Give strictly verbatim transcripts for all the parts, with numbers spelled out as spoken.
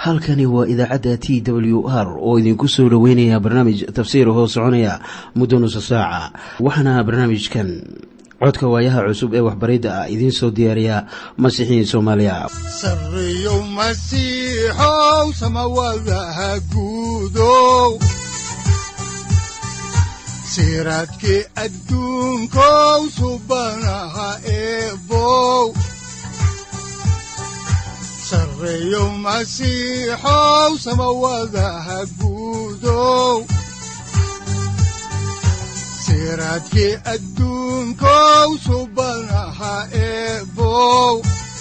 halkani waa idaacadda T W R oo idinku soo dhaweynaya barnaamij tafsiir hoo soconaya muddo nusu saaca. Waxaana barnaamijkan codka waayaha cusub ee waxbaridda ah idin soo diyaariya Masiixiin Soomaaliya. Sarriyow Masiixow samawadaha guudow siraadkii adduunkow subanaha eebow Sarriyow Masiixow samawadaha guudow siraadkii adduunkow subanaha eebow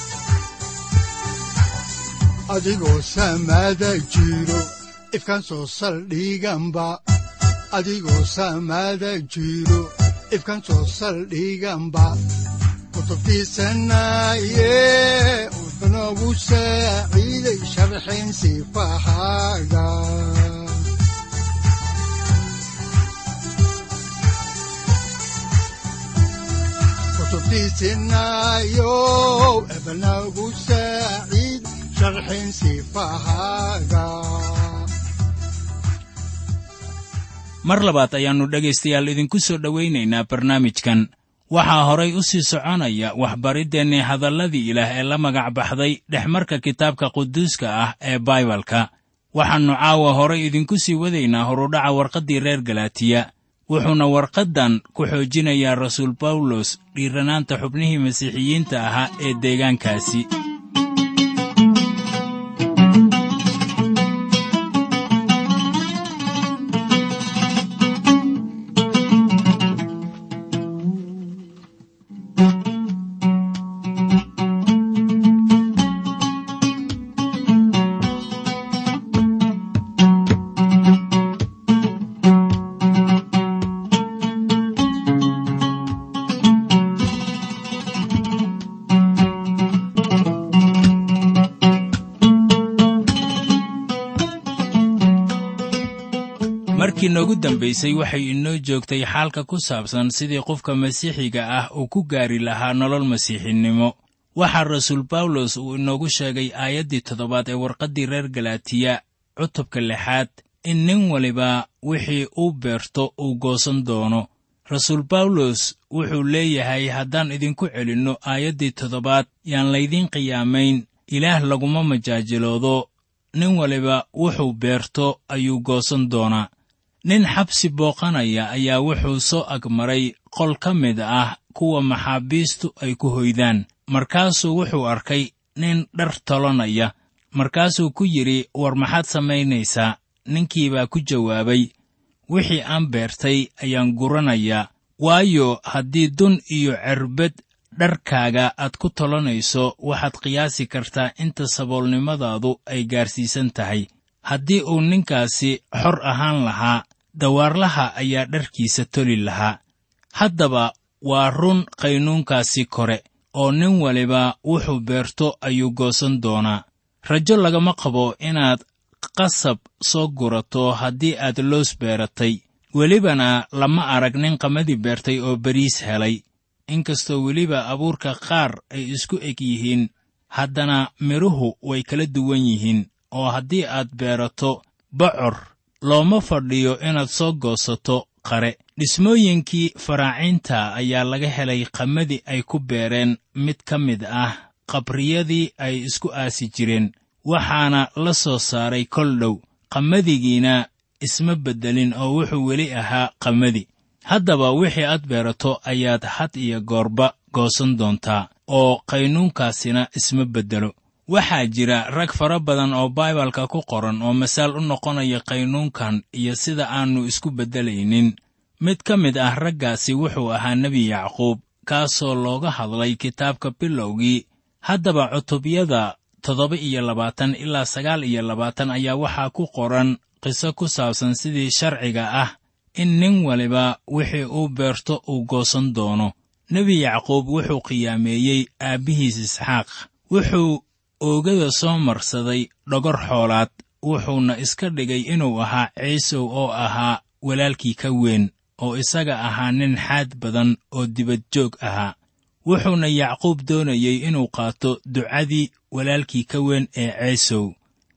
adigoo samada jiro ifkaan soo saldhiganba adigoo samada jiro ifkaan soo saldhiganba kutubtiisanaye unogu saaciiday sharxin sifahaaga kutubtiisanayo ebnagu saaciid sharxin sifahaaga. mar labaad ayaannu dhegaystayaal idinku soo dhowaynaynaa barnaamijkan. waxaa horay u sii soconaya waxbariddeenni hadalladii ilaah ee la magac baxday dhexmarka kitaabka quduuska ah ee baibalka. waxaannu caawa horay idinku sii wadaynaa horudhaca warqaddii reer galaatiya. wuxuuna warqaddan ku xoojinayaa rasuul bawlos dhiiranaanta xubnihii masiixiyiinta ahaa ee deegaankaasi. markii noogu dambaysay waxay inoo joogtay xaalka ku saabsan sidii qofka masiixiga ah uu ku gaari lahaa nolol masiixinimo. waxaa rasuul bawlos uu inoogu sheegay aayaddii toddobaad ee warqaddii reer galaatiya cutubka lixaad in nin waliba wixii uu beerto uu goosan doono. rasuul bawlos wuxuu leeyahay haddaan idinku celinno aayaddii toddobaad yaan laydiin qiyaamayn, ilaah laguma majaajiloodo, nin waliba wuxuu beerto ayuu goosan doonaa. nin xabsi booqanaya ayaa wuxuu soo agmaray qol ka mid ah kuwa maxaabiistu ay ku hoydaan. markaasuu wuxuu arkay nin dhar tolonaya. markaasuu ku yidhi, war maxaad samaynaysaa? ninkii baa ku jawaabay, wixii aan beertay ayaan guranayaa. waayo haddii dun iyo cerbad dharkaaga aad ku tolonayso, waxaad qiyaasi kartaa inta saboolnimadaadu ay gaarsiisan tahay. haddii uu ninkaasi xor ahaan lahaa, dawaarlaha ayaa dharkiisa toli lahaa. haddaba waa run qaynuunkaasi kore, oo nin waliba wuxuu beerto ayuu goosan doonaa. rajo lagama qabo inaad qasab soo gurato haddii aad loos beeratay. welibana lama arag nin qamadi beertay oo bariis helay. inkastoo weliba abuurka qaar ay isku eg yihiin, haddana midhuhu way kala duwan yihiin. oo haddii aad beerato bocor, looma fadhiyo inaad soo goosato qare. dhismooyinkii faraaciinta ayaa laga helay qamadi ay ku beereen mid ka mid ah qabriyadii ay isku aasi jireen, waxaana la soo saaray kol dhow. qamadigiina isma beddelin oo wuxuu weli ahaa qamadi. haddaba wixii aad beerato ayaad had iyo goorba goosan doontaa, oo qaynuunkaasina isma beddelo. waxaa jira rag fara badan oo baibalka ku qoran oo masaal u noqonaya qaynuunkan iyo sida aannu isku beddelaynin. mid ka mid ah raggaasi wuxuu ahaa nebi yacquub, kaasoo looga hadlay kitaabka bilowgii. haddaba cutubyada toddoba iyo labaatan ilaa sagaal iyo labaatan ayaa waxaa ku qoran qiso ku saabsan sidii sharciga ah in nin waliba wixii uu beerto uu goosan doono. nebi yacquub wuxuu qiyaameeyey aabbihiis isxaaq. wuxuu oogada soo marsaday dhogor xoolaad, wuxuuna iska dhigay inuu ahaa ciisow oo ahaa walaalkii ka weyn, oo isaga ahaa nin xaad badan oo dibad joog ahaa. wuxuuna yacquub doonayey inuu qaato ducadii walaalkii ka weyn ee ciisow.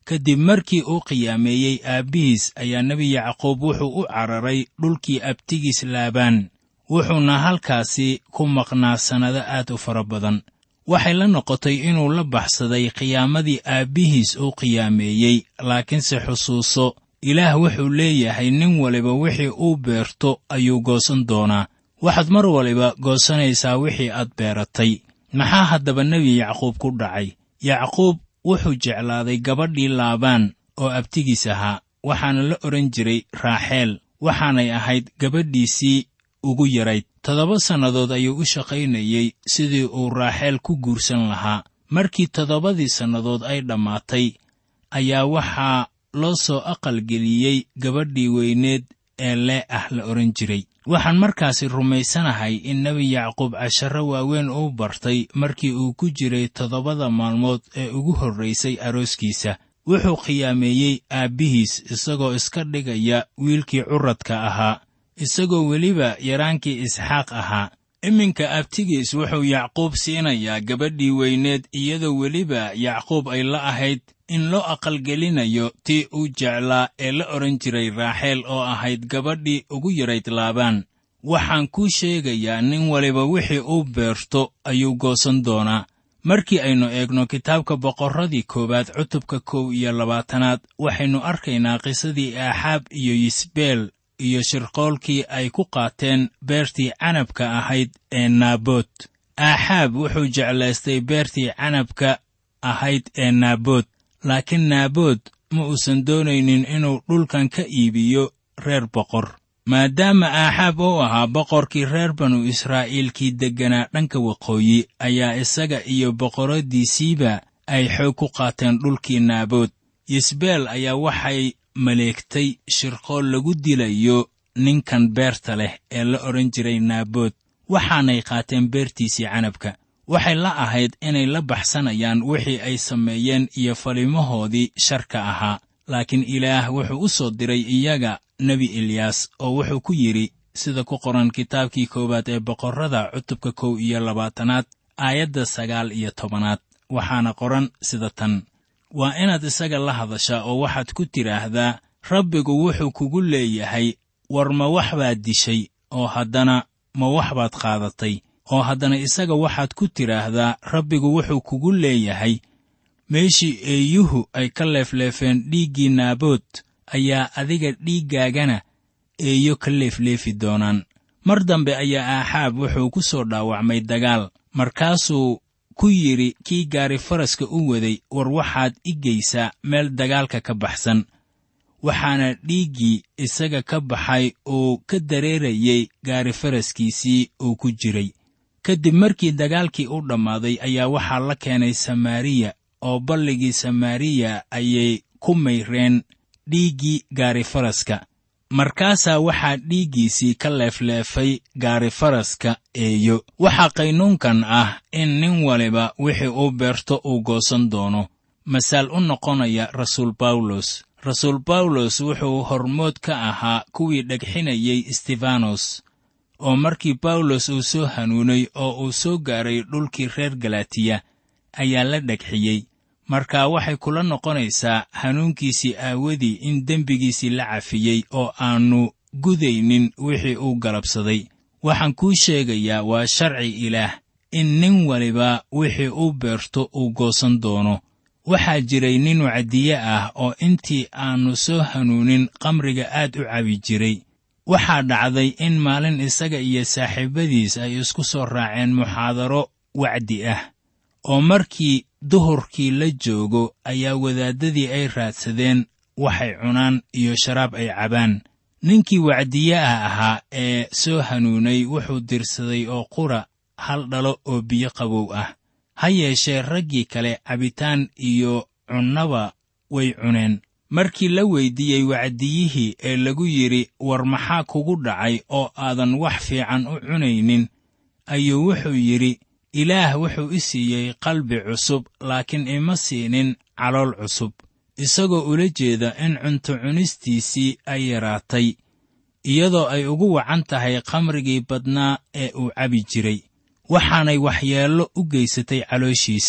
kadib markii uu qiyaameeyey aabbihiis ayaa nebi yacquub wuxuu u cararay dhulkii abtigiis laabaan, wuxuuna halkaasi ku maqnaa sannado aad u fara badan. waxay la noqotay inuu la baxsaday qiyaamadii aabbihiis uu qiyaameeyey, laakiinse xusuuso, ilaah wuxuu leeyahay nin waliba wixii uu beerto ayuu goosan doonaa. waxaad mar waliba goosanaysaa wixii aad beeratay. maxaa haddaba nebi yacquub ku dhacay? yacquub wuxuu jeclaaday gabadhii laabaan oo abtigiis ahaa, waxaana la odhan jiray raaxeel, waxaanay ahayd gabadhiisii ugu yarayd. toddoba sannadood ayuu u shaqaynayey sidii uu raaxeel ku guursan lahaa. markii toddobadii sannadood ay dhammaatay ayaa waxaa loo soo aqalgeliyey gabadhii weyneed ee lee ah la odhan jiray. waxaan markaasi rumaysanahay in nebi yacquub casharro waaweyn uu bartay markii uu ku jiray toddobada maalmood ee ugu horraysay arooskiisa. wuxuu khiyaameeyey aabbihiis isagoo iska dhigaya wiilkii curradka ahaa, isagoo weliba yaraankii isxaaq ahaa. iminka abtigiis wuxuu yacquub siinayaa gabadhii weyneed, iyadoo weliba yacquub ay la ahayd in loo aqalgelinayo tii uu jeclaa ee la odhan jiray raaxeel oo ahayd gabadhii ugu yarayd laabaan. waxaan kuu sheegayaa nin waliba wixii uu beerto ayuu goosan doonaa. markii aynu eegno kitaabka boqorradii koowaad cutubka kow iyo labaatanaad, waxaynu arkaynaa qisadii aaxaab iyo yisbeel iyo shirqoolkii ay ku qaateen beertii canabka ahayd ee naaboot. aaxaab wuxuu jeclaystay beertii canabka ahayd ee naaboot, laakiin naaboot ma uusan doonaynin inuu dhulkan ka iibiyo reer boqor. maadaama aaxaab uu ahaa boqorkii reer banu israa'iilkii degganaa dhanka waqooyi, ayaa isaga iyo boqorraddiisiiba ay xoog ku qaateen dhulkii naaboot. yisbeel ayaa waxay maleegtay shirqool lagu dilayo ninkan beerta leh ee la odhan jiray naaboot, waxaanay qaateen beertiisii canabka. waxay la ahayd inay la baxsanayaan wixii ay sameeyeen iyo falimahoodii sharka ahaa, laakiin ilaah wuxuu u soo diray iyaga nebi eliyaas oo wuxuu ku yidhi sida ku qoran kitaabkii koowaad ee boqorrada cutubka kow iyo labaatanaad aayadda sagaal iyo tobanaad. waxaana qoran sida tan: waa inaad isaga la hadashaa oo waxaad ku tidhaahdaa, rabbigu wuxuu kugu leeyahay, war ma wax baad dishay, oo haddana ma wax baad qaadatay. oo haddana isaga waxaad ku tidhaahdaa, rabbigu wuxuu kugu leeyahay, meeshii eeyuhu ay ka leefleefeen dhiiggii naaboot ayaa adiga dhiiggaagana eeyo ka leefleefi doonaan. mar dambe ayaa aaxaab wuxuu ku soo dhaawacmay dagaal, markaasuu ku yidhi kii gaari faraska u waday, war waxaad i geysaa meel dagaalka ka baxsan. waxaana dhiiggii isaga ka baxay uu ka dareerayey gaari faraskiisii uu ku jiray. kadib markii dagaalkii u dhammaaday ayaa waxaa la keenay samaariya, oo balligii samaariya ayay ku mayreen dhiiggii gaari faraska. markaasaa waxaa dhiiggiisii ka leefleefay gaari faraska eeyo. waxaa qaynuunkan ah in nin waliba wixii uu beerto uu goosan doono. masaal u noqonaya rasuul bawlos. rasuul bawlos wuxuu hormood ka ahaa kuwii dhagxinayey istifanos, oo markii bawlos uu soo hanuunay oo uu soo gaaray dhulkii reer galatiya ayaa la dhagxiyey. markaa waxay kula noqonaysaa hanuunkiisii aawadii in dembigiisii la cafiyey oo aannu gudaynin wixii uu galabsaday. waxaan kuu sheegayaa waa sharci ilaah in nin waliba wixii uu beerto uu goosan doono. waxaa jiray nin wacdiye ah oo intii aannu soo hanuunin qamriga aad u cabi jiray. waxaa dhacday in maalin isaga iyo saaxiibadiis ay isku soo raaceen muxaadaro wacdi ah, oo markii duhurkii la joogo ayaa wadaaddadii ay raadsadeen waxay cunaan iyo sharaab ay cabaan. ninkii wacdiyaha ahaa ee soo hanuunay wuxuu dirsaday oo qura hal dhalo oo biyo qabow ah. ha yeeshee raggii kale cabitaan iyo cunnaba way cuneen. markii la weyddiiyey wacdiyihii ee lagu yidhi, war maxaa kugu dhacay oo aadan wax fiican u cunaynin, ayuu wuxuu yidhi, ilaah wuxuu i siiyey qalbi cusub, laakiin ima siinin calool cusub. isagoo ula jeeda in cunto cunistiisii ay yaraatay, iyadoo ay ugu wacan tahay khamrigii badnaa ee uu cabi jiray, waxaanay waxyeello u geysatay calooshiisa.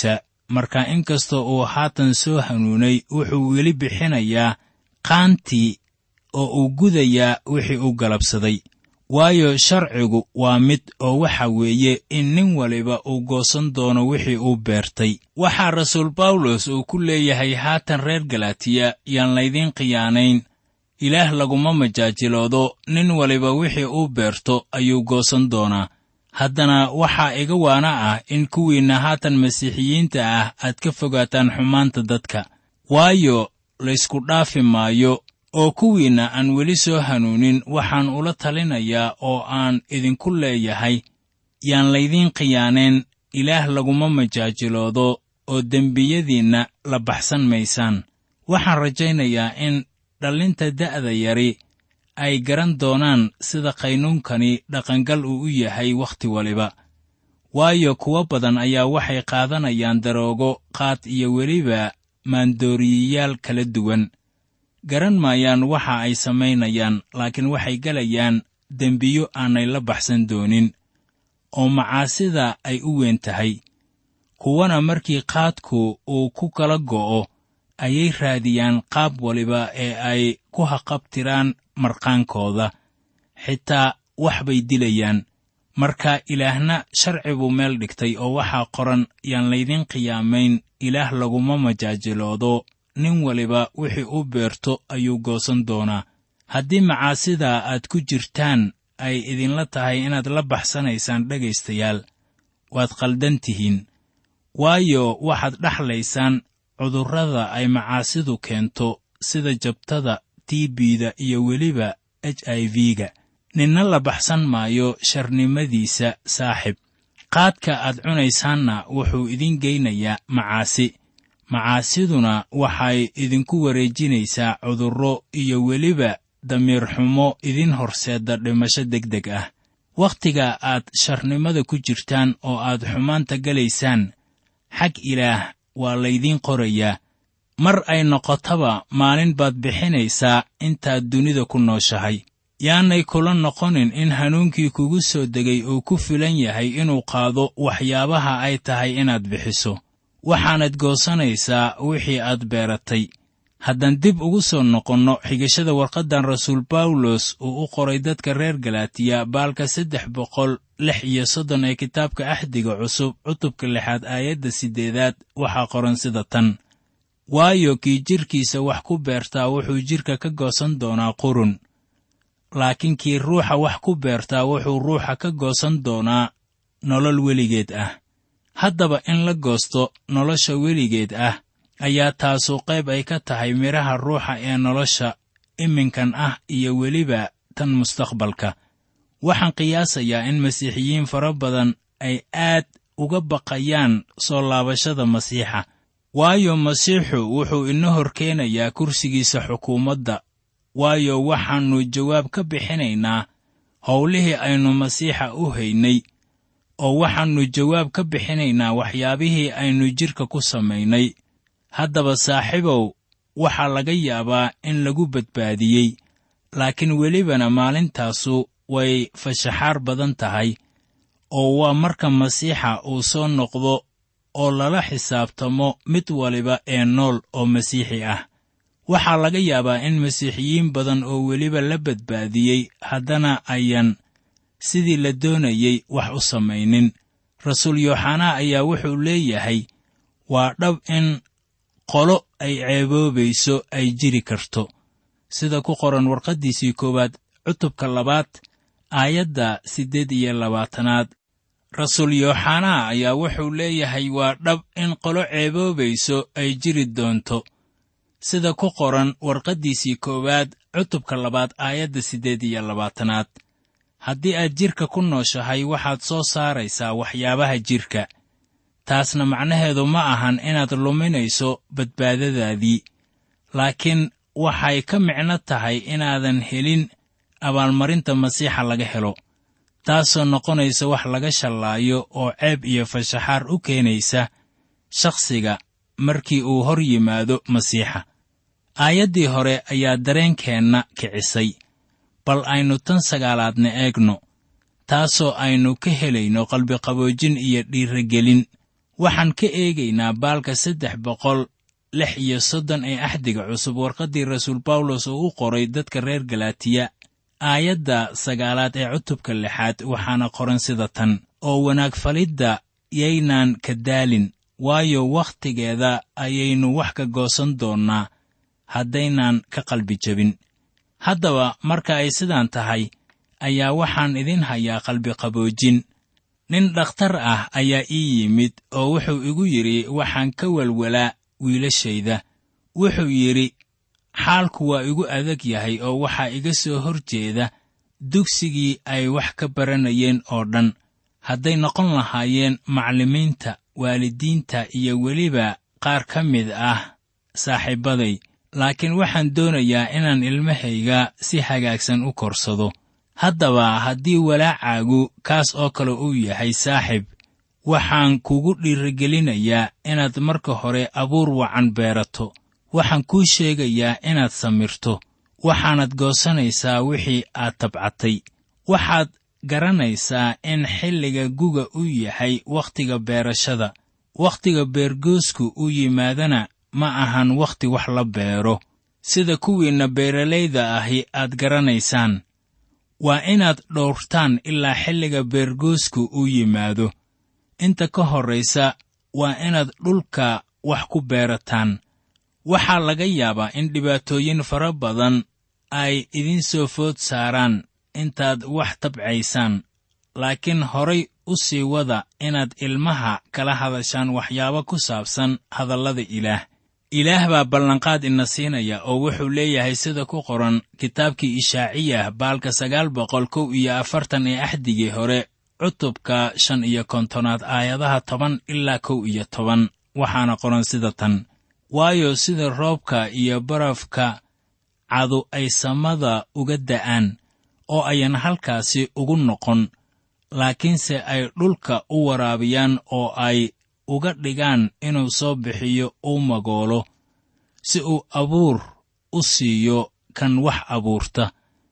marka inkastoo uu haatan soo hanuunay wuxuu weli bixinayaa qaantii oo uu gudayaa wixii uu galabsaday. waayo sharcigu waa mid oo waxa weeye in nin waliba uu goosan doono wixii uu beertay. waxaa rasuul bawlos uu ku leeyahay haatan reer galatiya yaan laydiin khiyaanayn, ilaah laguma majaajiloodo, nin waliba wixii uu beerto ayuu goosan doonaa. haddana waxaa iga waana ah in kuwiinna haatan masiixiyiinta ah aad ka fogaataan xumaanta dadka, waayo laysku dhaafi maayo. oo kuwiinna aan weli soo hanuunin waxaan ula talinayaa oo aan idinku leeyahay, yaan laydiin khiyaaneen, ilaah laguma majaajiloodo oo dembiyadiinna la baxsan maysaan. waxaan rajaynayaa in dhallinta da'da yari ay garan doonaan sida qaynuunkani dhaqangal uu u yahay wakhti waliba. waayo kuwo badan ayaa waxay qaadanayaan daroogo, qaad iyo weliba maandooriyayaal kala duwan. garan maayaan waxa ay samaynayaan, laakiin waxay gelayaan dembiyo aanay la baxsan doonin, oo macaasida ay u weyn tahay. kuwana markii qaadku uu ku kala go'o ayay raadiyaan qaab waliba ee ay ku haqabtiraan marqaankooda, xitaa wax bay dilayaan. marka ilaahna sharci buu meel dhigtay oo waxaa qoran, yaan laydin qiyaamayn, ilaah laguma majaajiloodo, nin waliba wixii u beerto ayuu goosan doonaa. haddii macaasida aad ku jirtaan ay idinla tahay inaad la baxsanaysaan dhegaystayaal, waad qaldan tihiin. waayo waxaad dhaxlaysaan cudurrada ay macaasidu keento, sida jabtada, tiibida iyo weliba h i v-ga. ninna la baxsan maayo sharnimadiisa saaxib. qaadka aad cunaysaanna wuxuu idin geynayaa macaasi. macaasiduna waxay idinku wareejinaysaa cudurro iyo weliba damiir xumo idin horseedda dhimasho degdeg ah. wakhtiga aad sharnimada ku jirtaan oo aad xumaanta galaysaan, xag ilaah waa laydiin qorayaa. mar ay noqotaba maalin baad bixinaysaa intaad dunida ku nooshahay. yaanay kula noqonin in hanuunkii kugu soo degay uu ku filan yahay inuu qaado waxyaabaha ay tahay inaad bixiso. waxaanad goosanaysaa wixii aad beeratay. haddaan dib ugu soo noqonno xigashada warqaddan rasuul bawlos uu u qoray dadka reer galatiya, baalka saddex boqol lix iyo soddon ee kitaabka axdiga cusub, cutubka lixaad aayadda siddeedaad, waxaa qoran sida tan: waayo kii jidhkiisa wax ku beertaa wuxuu jidhka ka goosan doonaa qurun, laakiin kii ruuxa wax ku beertaa wuxuu ruuxa ka goosan doonaa nolol weligeed ah. haddaba in la goosto nolosha weligeed ah ayaa taasu qayb ay ka tahay midhaha ruuxa ee nolosha iminkan ah iyo weliba tan mustaqbalka. waxaan qiyaasayaa in masiixiyiin fara badan ay aad uga baqayaan soo laabashada masiixa, waayo masiixu wuxuu ina hor keenayaa kursigiisa xukuumadda. waayo waxaannu jawaab ka bixinaynaa howlihii aynu masiixa u haynay, oo waxaannu jawaab ka bixinaynaa waxyaabihii aynu jidhka ku samaynay. haddaba saaxiibow, waxaa laga yaabaa in lagu badbaadiyey, laakiin welibana maalintaasu way fashaxaar badan tahay, oo waa marka masiixa uu soo noqdo oo lala xisaabtamo mid waliba ee nool oo masiixi ah. waxaa laga yaabaa in masiixiyiin badan oo weliba la badbaadiyey haddana ayan sidii la doonayey wax u samaynin. rasuul yooxanaa ayaa wuxuu leeyahay, waa dhab in qolo ay ceeboobayso ay jiri karto, sida ku qoran warqaddiisii koowaad cutubka labaad aayadda siddeed iyo labaatanaad. rasuul yooxanaa ayaa wuxuu leeyahay, waa dhab in qolo ceeboobayso ay jiri doonto, sida ku qoran warqaddiisii koowaad cutubka labaad aayadda siddeed iyo labaatanaad. haddii aad jidhka ku nooshahay waxaad soo saaraysaa waxyaabaha jidhka. taasna macnaheedu ma ahan inaad luminayso badbaadadaadii, laakiin waxay ka micno tahay inaadan helin abaalmarinta masiixa laga helo, taasoo noqonaysa wax laga shallaayo oo ceeb iyo fashaxaar u keenaysa shakhsiga markii uu hor yimaado masiixa. aayaddii hore ayaa dareenkeenna kicisay, bal aynu tan sagaalaadna eegno, taasoo aynu ka helayno qalbiqaboojin iyo dhiirragelin. waxaan ka eegaynaa baalka saddex boqol lix iyo soddon ee axdiga cusub warqaddii rasuul bawlos oo u qoray dadka reer galaatiya aayadda sagaalaad ee cutubka lixaad waxaana qoran sida tan: oo wanaag falidda yaynaan ka daalin, waayo wakhtigeeda ayaynu wax ka goosan doonnaa haddaynaan ka qalbi jebin. haddaba marka ay sidaan tahay ayaa waxaan idin hayaa qalbi qaboojin. nin dhakhtar ah ayaa ii yimid oo wuxuu igu yidhi waxaan ka welwelaa wiilashayda. wuxuu yidhi xaalku waa igu adag yahay oo waxaa iga soo hor jeeda dugsigii ay wax ka baranayeen oo dhan, hadday noqon lahaayeen macallimiinta, waalidiinta iyo weliba qaar ka mid ah saaxiibbaday. laakiin waxaan doonayaa inaan ilmahayga si hagaagsan u korsado. haddaba haddii walaacaagu kaas oo kale uu yahay saaxiib, waxaan kugu dhiirigelinayaa inaad marka hore abuur wacan beerato. waxaan kuu sheegayaa inaad samirto, waxaanad goosanaysaa wixii aad tabcatay. waxaad garanaysaa in xilliga guga uu yahay wakhtiga beerashada. wakhtiga beergoosku uu yimaadana ma ahan wakhti wax la beero, sida kuwiinna beeralayda ahi aad garanaysaan. waa inaad dhowrtaan ilaa xilliga beergoosku uu yimaado. inta ka horraysa waa inaad dhulka wax ku beerataan. waxaa laga yaabaa in dhibaatooyin fara badan ay idin soo food saaraan intaad wax tabcaysaan, laakiin horay u sii wada inaad ilmaha kala hadashaan waxyaabo ku saabsan hadallada ilaah. ilaah baa ballanqaad ina siinaya oo wuxuu leeyahay sida ku qoran kitaabkii ishaaciyah baalka sagaal boqol kow iyo afartan ee axdigii hore cutubka shan iyo kontonaad aayadaha toban ilaa kow iyo toban. waxaana qoran sida tan: waayo sida roobka iyo barafka cadu ay samada uga da'aan oo ayan halkaasi ugu noqon, laakiinse ay dhulka u waraabiyaan oo ay uga dhigaan inuu soo bixiyo uu magoolo, si uu abuur u siiyo kan wax abuurta,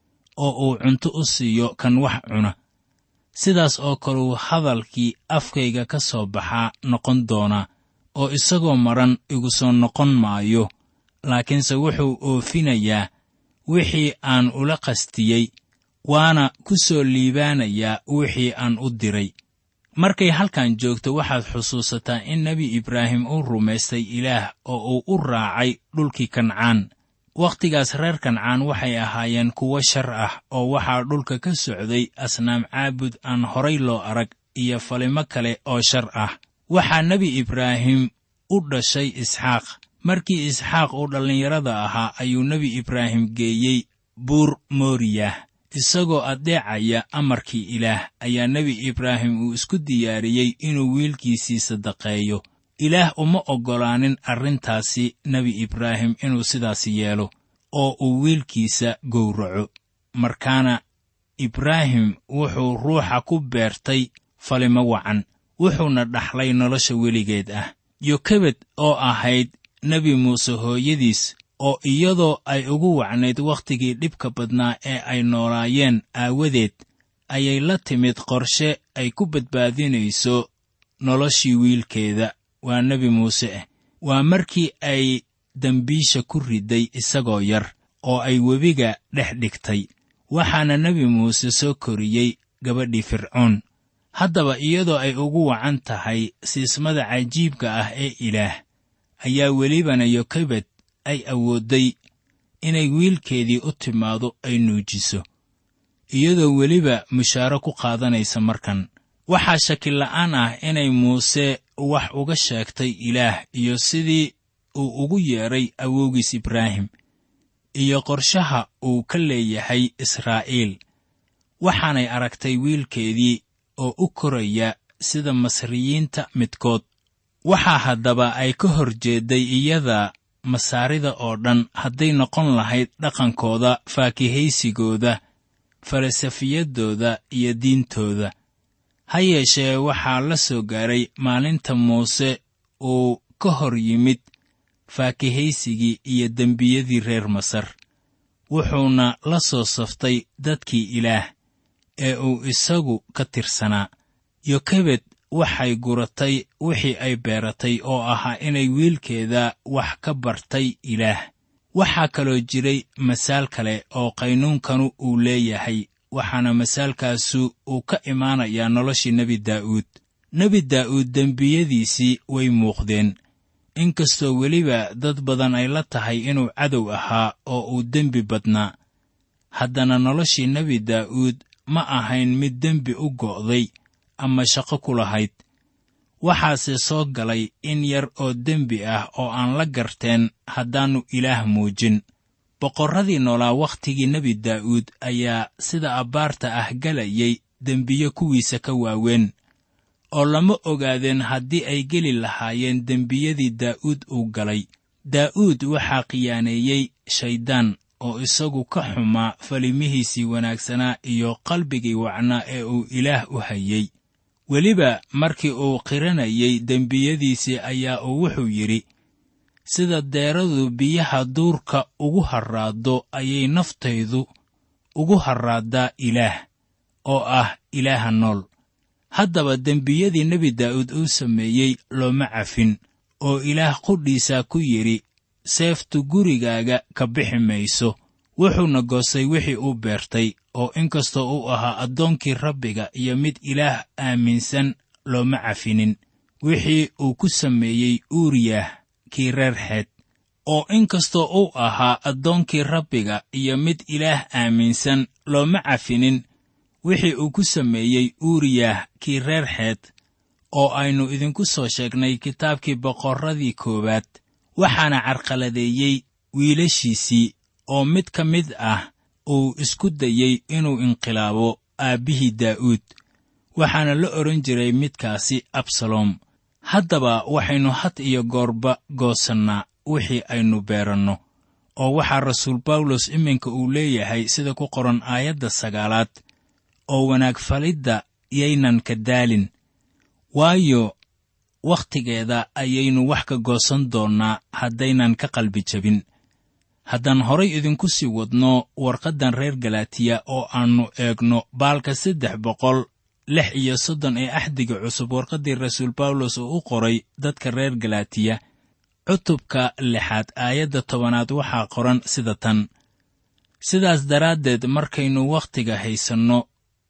oo uu cunto u siiyo kan wax cuna. sidaas oo kaluu hadalkii afkayga ka soo baxaa noqon doonaa, oo isagoo maran igu soo noqon maayo, laakiinse wuxuu oofinayaa wixii aan ula qastiyey, waana ku soo liibaanayaa wixii aan u diray. markay halkan joogto waxaad xusuusataa in nebi ibraahim uu rumaystay ilaah oo uu u raacay dhulkii kancaan. wakhtigaas reer kancaan waxay ahaayeen kuwo shar ah oo waxaa dhulka ka socday asnaam caabud aan horay loo arag iyo falimo kale oo shar ah. waxaa nebi ibraahim u dhashay isxaaq. markii isxaaq uu dhallinyarada ahaa ayuu nebi ibraahim geeyey buur mooriyah. isagoo addeecaya amarkii ilaah ayaa nebi ibraahim uu isku diyaariyey inuu wiilkiisii sadaqeeyo. ilaah uma oggolaanin arrintaasi nebi ibraahim inuu sidaas yeelo oo uu wiilkiisa gowraco. markaana ibraahim wuxuu ruuxa ku beertay falimo wacan, wuxuuna dhaxlay nolosha weligeed ah. yokebed oo ahayd nebi muuse hooyadiis, oo iyadoo ay ugu wacnayd wakhtigii dhibka badnaa ee ay noolaayeen aawadeed, ayay la timid qorshe ay ku badbaadinayso noloshii wiilkeeda, waa nebi muuse ah. waa markii ay dembiisha ku riday isagoo yar oo ay webiga dhex dhigtay. waxaana nebi muuse soo koriyey gabadhii fircoon. haddaba iyadoo ay ugu wacan tahay siismada cajiibka ah ee ilaah, ayaa welibana yokebed ay awoodday inay wiilkeedii u timaado ay nuujiso, iyadoo weliba mushaaro ku qaadanaysa markan. waxaa shakila'aan ah inay muuse wax uga sheegtay ilaah iyo sidii uu ugu yeedhay awowgiis ibraahim, iyo qorshaha uu ka leeyahay israa'iil. waxaanay aragtay wiilkeedii oo u koraya sida masriyiinta midkood. waxaa haddaba ay ka hor jeedday iyada masaarida oo dhan, hadday noqon lahayd dhaqankooda, faakihaysigooda, falasafiyadooda iyo diintooda. ha yeeshee waxaa la soo gaaray maalinta muuse uu ka hor yimid faakihaysigii iyo dembiyadii reer masar, wuxuuna la soo saftay dadkii ilaah ee uu isagu ka tirsanaa. yokebed waxay guratay wixii ay beeratay oo ahaa inay wiilkeeda wax ka bartay ilaah. waxaa kaloo jiray masaal kale oo qaynuunkanu uu leeyahay, waxaana masaalkaasu uu ka imaanayaa noloshii nebi daa'uud. nebi daa'uud dembiyadiisii way muuqdeen, inkastoo weliba dad badan ay la tahay inuu cadow ahaa oo uu dembi badnaa. haddana noloshii nebi daa'uud ma ahayn mid dembi u go'day ama shaqo ku lahayd. waxaase soo galay in yar oo dembi ah oo aan la garteen haddaannu ilaah muujin. boqorradii noolaa wakhtigii nebi daa'uud ayaa sida abbaarta ah galayay dembiye kuwiisa ka waaweyn, oo lama ogaadeen haddii ay geli lahaayeen dembiyadii daa'uud uu galay. daa'uud waxaa khiyaaneeyey shayddaan oo isagu ka xumaa falimihiisii wanaagsanaa iyo qalbigii wacnaa ee uu ilaah u hayey. weliba markii uu qiranayay dembiyadiisii ayaa uu wuxuu yidhi, sida deeradu biyaha duurka ugu harraaddo ayay naftaydu ugu harraaddaa ilaah, oo ah ilaaha nool. haddaba dembiyadii nebi daa'uud uu sameeyey looma cafin, oo ilaah qudhiisaa ku yidhi, seeftu gurigaaga ka bixi mayso. wuxuuna goostay wixii uu beertay, oo inkastoo uu ahaa addoonkii rabbiga iyo mid ilaah aaminsan, looma cafinin wixii uu ku sameeyey uuriyah kii reer xeed. oo inkastoo uu ahaa addoonkii rabbiga iyo mid ilaah aaminsan, looma cafinin wixii uu ku sameeyey uuriyah kii reer xeed, oo aynu idinku soo sheegnay kitaabkii boqorradii koowaad. waxaana carqaladeeyey wiilashiisii, oo mid ka mid ah uu isku dayey inuu inqilaabo aabbihii daa'uud, waxaana la odhan jiray midkaasi absaloom. haddaba waxaynu had iyo goorba goosannaa wixii aynu beeranno, oo waxaa rasuul bawlos iminka uu leeyahay sida ku qoran aayadda sagaalaad, oo wanaag falidda yaynan ka daalin, waayo wakhtigeeda ayaynu wax ka goosan doonnaa haddaynan ka qalbi jabin. haddaan horay idinku sii wadno warqaddan reer galaatiya oo aannu eegno baalka saddex boqol lix iyo soddon ee axdiga cusub, warqaddii rasuul bawlos oo u qoray dadka reer galaatiya, cutubka lixaad aayadda tobanaad waxaa qoran sida tan: sidaas daraaddeed markaynu wakhtiga haysanno,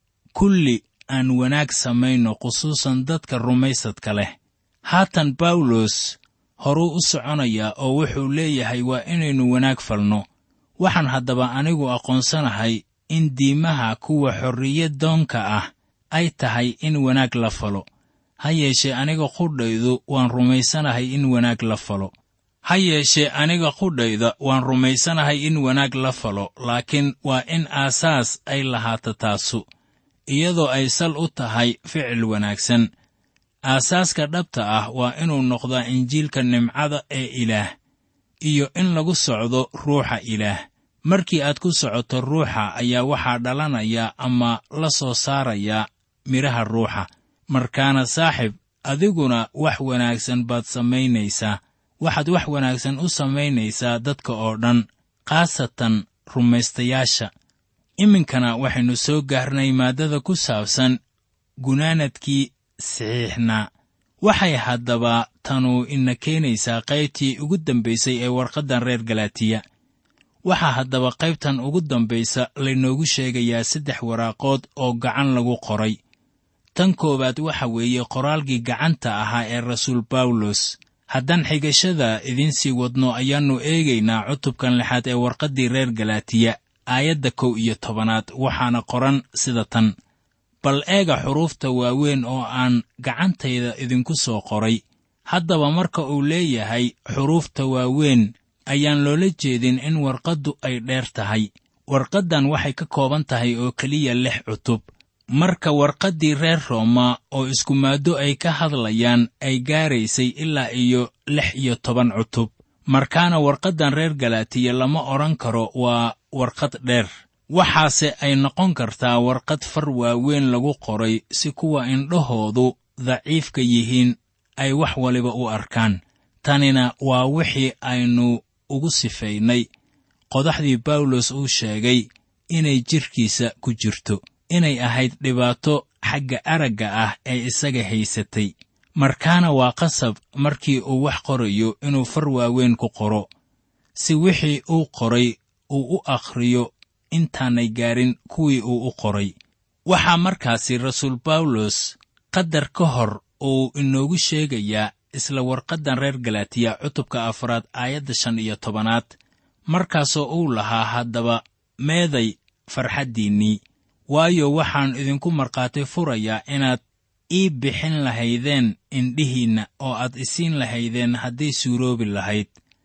kulli aan wanaag samayno, khusuusan dadka rumaysadka leh. haatan bawlos horuu u soconayaa oo wuxuu leeyahay waa inaynu wanaag falno. waxaan haddaba anigu aqoonsanahay in diimaha kuwa xorriyaddoonka ah ay tahay in wanaag la falo. ha yeeshee aniga qudhaydu waan rumaysanahay in wanaag la falo. ha yeeshee aniga qudhayda waan rumaysanahay in wanaag la falo, laakiin waa in aasaas ay lahaato taasu, iyadoo ay sal u tahay ficil wanaagsan. aasaaska dhabta ah waa inuu noqdaa injiilka nimcada ee ilaah, iyo in lagu socdo ruuxa ilaah. markii aad ku socoto ruuxa ayaa waxaa dhalanaya ama la soo saaraya midhaha ruuxa. markaana saaxib, adiguna wax wanaagsan baad samaynaysaa. waxaad wax wanaagsan u samaynaysaa dadka oo dhan, khaasatan rumaystayaasha. iminkana waxaynu soo gaarnay maaddada ku saabsan gunaanadkii saxiixnaa. waxay haddaba tanu ina keenaysaa qaybtii ugu dambaysay ee warqaddan reer galaatiya. waxaa haddaba qaybtan ugu dambaysa laynoogu sheegayaa saddex waraaqood oo gacan lagu qoray. tan koowaad waxa weeye qoraalkii gacanta ahaa ee rasuul bawlos. haddaan xigashada idiin sii wadno ayaannu eegaynaa cutubkan lixaad ee warqaddii reer galaatiya, aayadda kow iyo tobanaad, waxaana qoran sida tan: bal eega xuruufta waaweyn oo aan gacantayda idinku soo qoray. haddaba marka uu leeyahay xuruufta waaweyn, ayaan loola jeedin in warqaddu ay dheer tahay. warqaddan waxay ka kooban tahay oo keliya lix cutub. marka warqaddii reer rooma oo isku maaddo ay ka hadlayaan ay gaaraysay ilaa iyo lix iyo toban cutub. markaana warqaddan reer galaatiya lama odhan karo waa warqad dheer. waxaase ay noqon kartaa warqad far waaweyn lagu qoray si kuwa indhahoodu daciifka yihiin ay wax waliba u arkaan. tanina waa wixii aynu ugu sifaynay qodaxdii bawlos uu sheegay inay jidhkiisa ku jirto, inay ahayd dhibaato xagga aragga ah ee isaga haysatay. markaana waa qasab markii uu wax qorayo inuu far waaweyn ku qoro, si wixii uu qoray uu u akhriyo intaanay gaarin kuwii uu u qoray. waxaa markaasi rasuul bawlos qadar ka hor uu inoogu sheegayaa isla warqaddan reer galatiya cutubka afraad aayadda shan iyo tobanaad, markaasoo uu lahaa, haddaba meeday farxaddiinnii, waayo waxaan idinku markhaati furayaa inaad ii bixin lahaydeen indhihiinna oo aad isiin lahaydeen hadday suuroobi lahayd.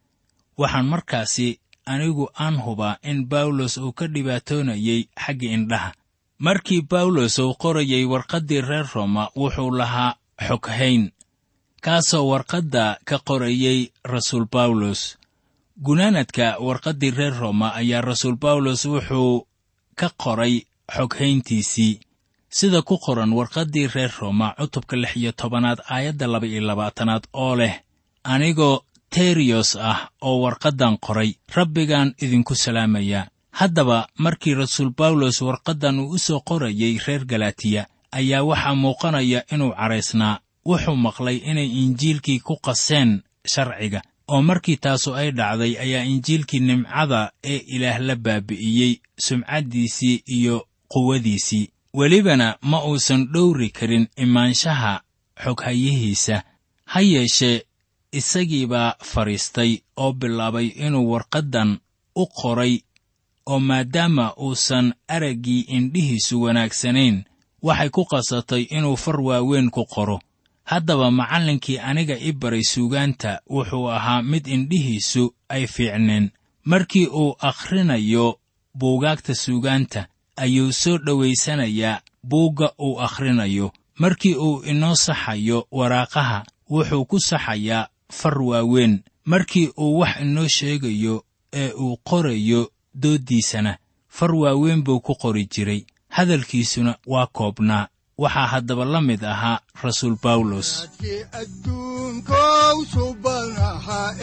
waxaan markaasi anigu aan hubaa in bawlos uu ka dhibaatoonayay xagga indhaha. markii bawlos uu qorayay warqaddii reer rooma wuxuu lahaa xoghayn, kaasoo warqadda ka qorayay rasuul bawlos. gunaanadka warqaddii reer rooma ayaa rasuul bawlos wuxuu ka qoray xoghayntiisii, sida ku qoran warqaddii reer rooma cutubka lix iyo tobanaad aayadda laba iyo labaatanaad oo leh, anigoo teriyos ah oo warqaddan qoray, rabbigaan idinku salaamaya. haddaba markii rasuul bawlos warqaddan uu u soo qorayay reer galatiya ayaa waxaa muuqanaya inuu caraysnaa. wuxuu maqlay inay injiilkii ku qaseen sharciga, oo markii taasu ay dhacday ayaa injiilkii nimcada ee ilaah la baabi'iyey sumcaddiisii iyo quwadiisii. welibana ma uusan dhowri karin imaanshaha xoghayihiisa. ha yeeshee isagii baa fadhiistay oo bilaabay inuu warqaddan u qoray, oo maadaama uusan araggii indhihiisu wanaagsanayn, waxay ku qasatay inuu far waaweyn ku qoro. haddaba macallinkii aniga i baray suugaanta wuxuu ahaa mid indhihiisu ay fiicneen. markii uu akhrinayo buugaagta suugaanta ayuu soo dhowaysanayaa buugga uu akhrinayo. markii uu inoo saxayo waraaqaha wuxuu ku saxayaa far waaweyn. markii uu wax inoo sheegayo ee uu qorayo dooddiisana far waaweyn buu ku qori jiray. hadalkiisuna waa koobnaa. waxaa haddaba la mid ahaa rasuul bawlos. dadkii adduunkow subanaha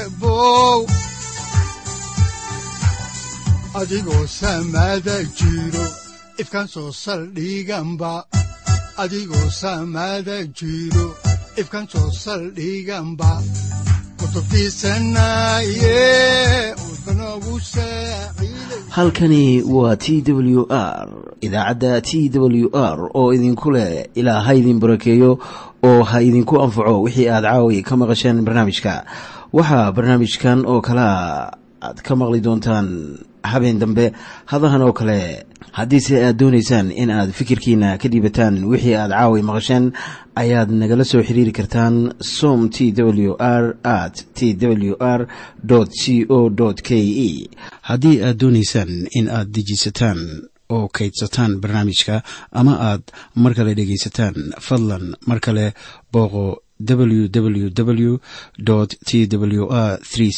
eebow, adigoo samada jiro ifkaan soo saldhiganba, adigoo samada jiro ifkaan soo saldhiganba. halkani waa t w r, idaacadda t w r oo idinku leh ilaa ha idin barakeeyo oo ha idinku anfaco wixii aad caawi ka maqasheen barnaamijka. waxaa barnaamijkan oo kalea aad ka maqli doontaan habeen dambe hadahan oo kale. haddiise aad doonaysaan in aad fikirkiina ka dhiibataan wixii aad caawi maqasheen, ayaad nagala soo xiriiri kartaan som t w r at t w r c o k e. haddii aad doonaysaan in aad dejiisataan oo kaydsataan barnaamijka, ama aad mar kale dhegaysataan, fadlan mar kale booqo w w w t w r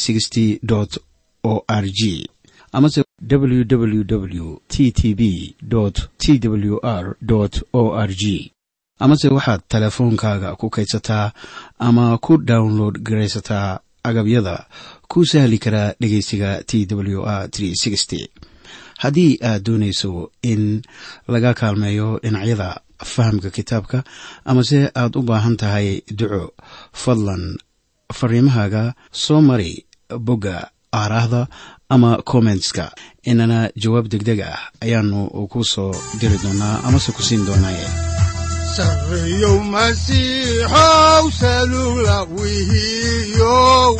o r g amase w w w t t b t w r o r g. amase waxaad teleefoonkaaga ku kaydsataa ama ku download garaysataa agabyada ku sahli karaa dhegaysiga t w r. haddii aad doonayso in laga kaalmeeyo dhinacyada fahamka kitaabka, amase aad u baahan tahay duco, fadlan fariimahaaga soo mari bogga aaraahda ama commentska, inana jawaab degdeg ah ayaanu ku soo diri doonaa amase ku siin doonaaye. sarreyow masiixow salugla wihiyow,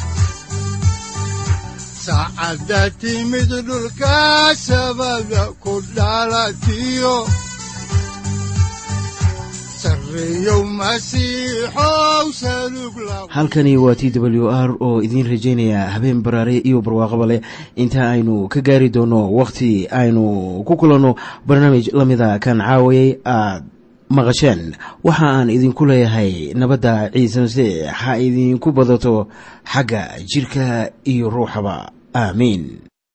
saacadda timid dhulka sabada ku dhalatiyo. halkani waa t w r oo idiin rajaynaya habeen baraare iyo barwaaqaba leh, inta aynu ka gaari doono wakhti aynu ku kulanno barnaamij la mida kan caawayay aad maqasheen. waxa aan idinku leeyahay nabadda ciise masiix ha idinku badato xagga jidhka iyo ruuxaba. aamiin.